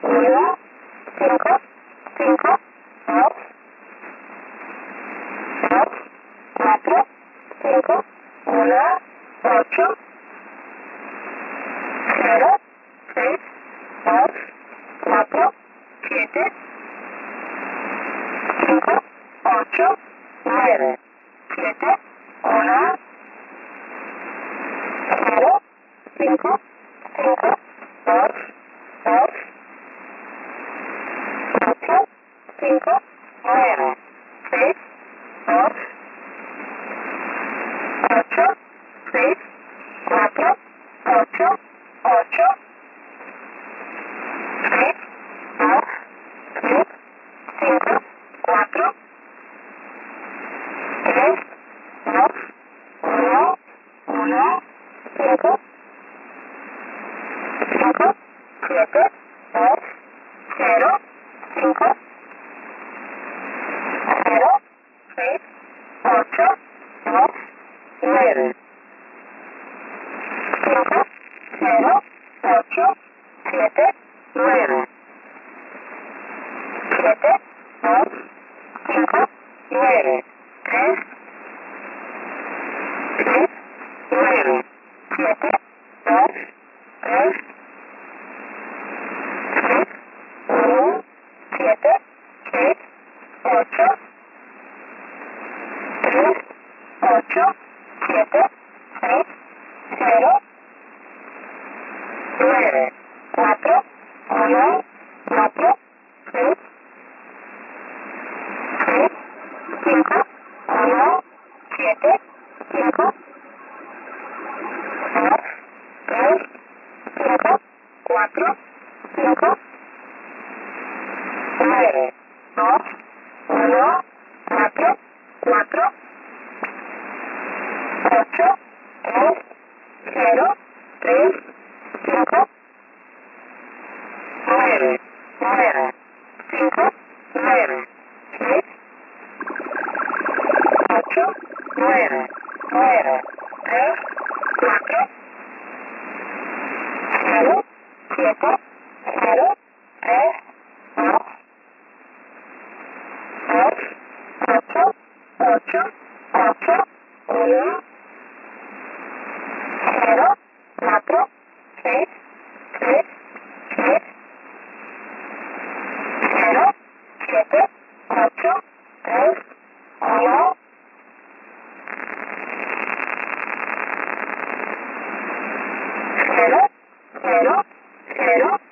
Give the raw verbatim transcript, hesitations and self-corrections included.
uno, cinco, cinco, dos, dos, cuatro, cinco, uno, ocho, cero, seis, dos, cuatro, siete, cinco, ocho, nueve, siete, uno, cero, cinco, cinco, dos, dos, ocho, cinco, nueve, seis, dos, ocho, seis, cuatro, ocho, ocho, seis, dos, seis, cinco, cuatro, tres, dos, uno, uno, cinco, cinco, siete, dos, cero, cinco, cero, seis, ocho, dos, nueve, cinco, cero, ocho, siete, nueve, siete, dos, cinco, nueve, tres, tres, nueve, siete, dos, tres, seis, uno, siete, seis, ocho, tres, ocho, siete, seis, cero, nueve, cuatro, uno, cuatro, seis, seis, cinco, uno, siete, cinco, dos, tres, cinco, cuatro, cinco, nueve, dos, uno, cuatro, cuatro, ocho, tres, cero, tres, cinco, nueve, nueve, cinco, nueve, seis, ocho, nueve, nueve, tres, cuatro, cero, siete, cero, tres, dos, dos, ocho, ocho, ocho, uno, cero, cuatro, seis, tres, seis, cero, siete, ocho, tres, uno, cero, cero, cero,